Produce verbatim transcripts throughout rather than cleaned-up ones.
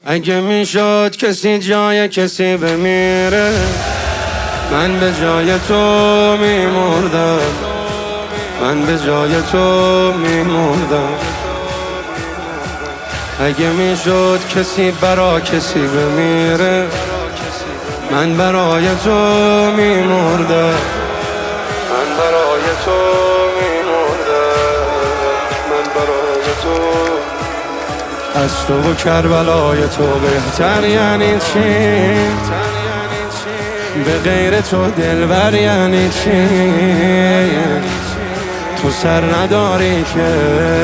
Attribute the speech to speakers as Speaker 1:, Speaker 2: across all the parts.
Speaker 1: اگه میشد کسی جای کسی بمیره، من به جای تو میمردم، من به جای تو میمردم. اگه میشد کسی برا کسی بمیره، من برای تو میمردم، من برای تو میمردم، من برای تو. از تو و کربلای تو بهتر یعنی چی؟ به غیر تو دلبر یعنی چی؟ تو سر نداری که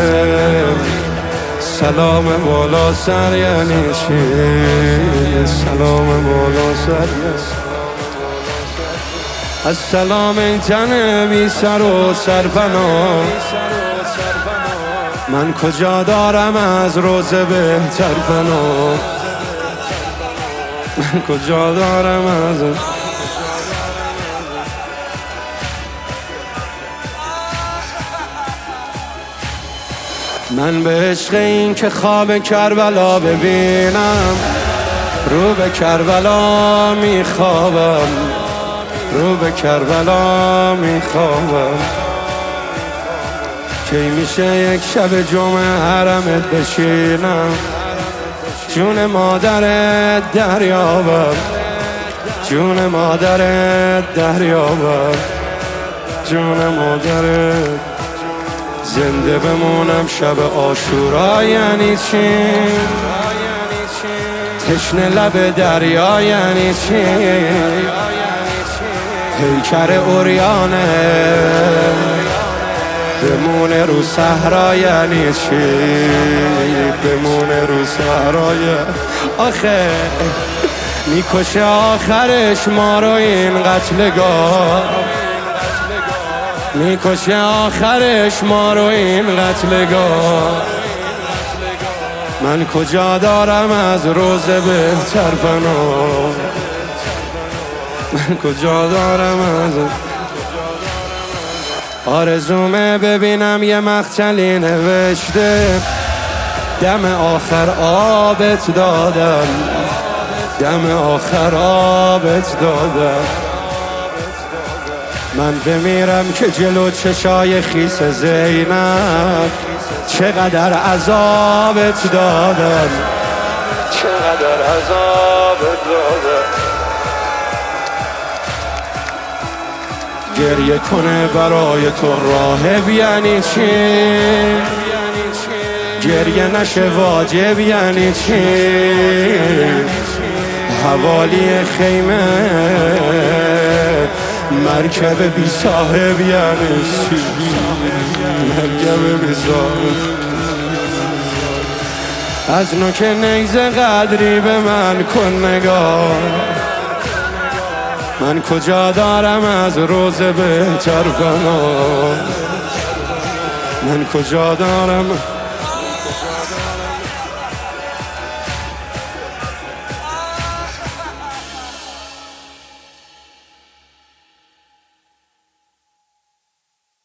Speaker 1: سلام بالا سر یعنی چی؟ سلام بالا سر یعنی از سلام این تن بی سر و سرفنا، من کجا دارم از روز بهتر فنا، من کجا دارم از من به عشق این که خواب کربلا ببینم، رو به کربلا میخوابم، رو به کربلا میخوابم. کی میشه یک شب جمعه حرمت بشینم، جون مادرت دریابم، جون مادرت دریابم، جون مادرت. زنده بمونم شب عاشورا یعنی چی؟ تشنه لب دریا یعنی چی؟ پیکر اوریانه بمونه رو صحرا یعنی چی؟ بمونه رو صحرا. آخه میکشه آخرش ما رو این قتلگاه، میکشه آخرش ما رو این قتلگاه. من کجا دارم از روز بهتر فنا، من کجا دارم از آرزومه ببینم یه مقتلی نوشته، دم آخر آبت دادم، دم آخر آبت دادم. من بمیرم که جلو چشای خیس زینب چقدر عذابت دادم، چقدر عذابت دادم. گریه کنه برای تو راهب یعنی چی؟ گریه نشه واجب یعنی چی؟ حوالی خیمه مرکب بی صاحب یعنی چی؟ مرکب بی صاحب. از نوک نیزه قدری به من کن نگاه، من کجا دارم از روز بهتر فنا، من کجا دارم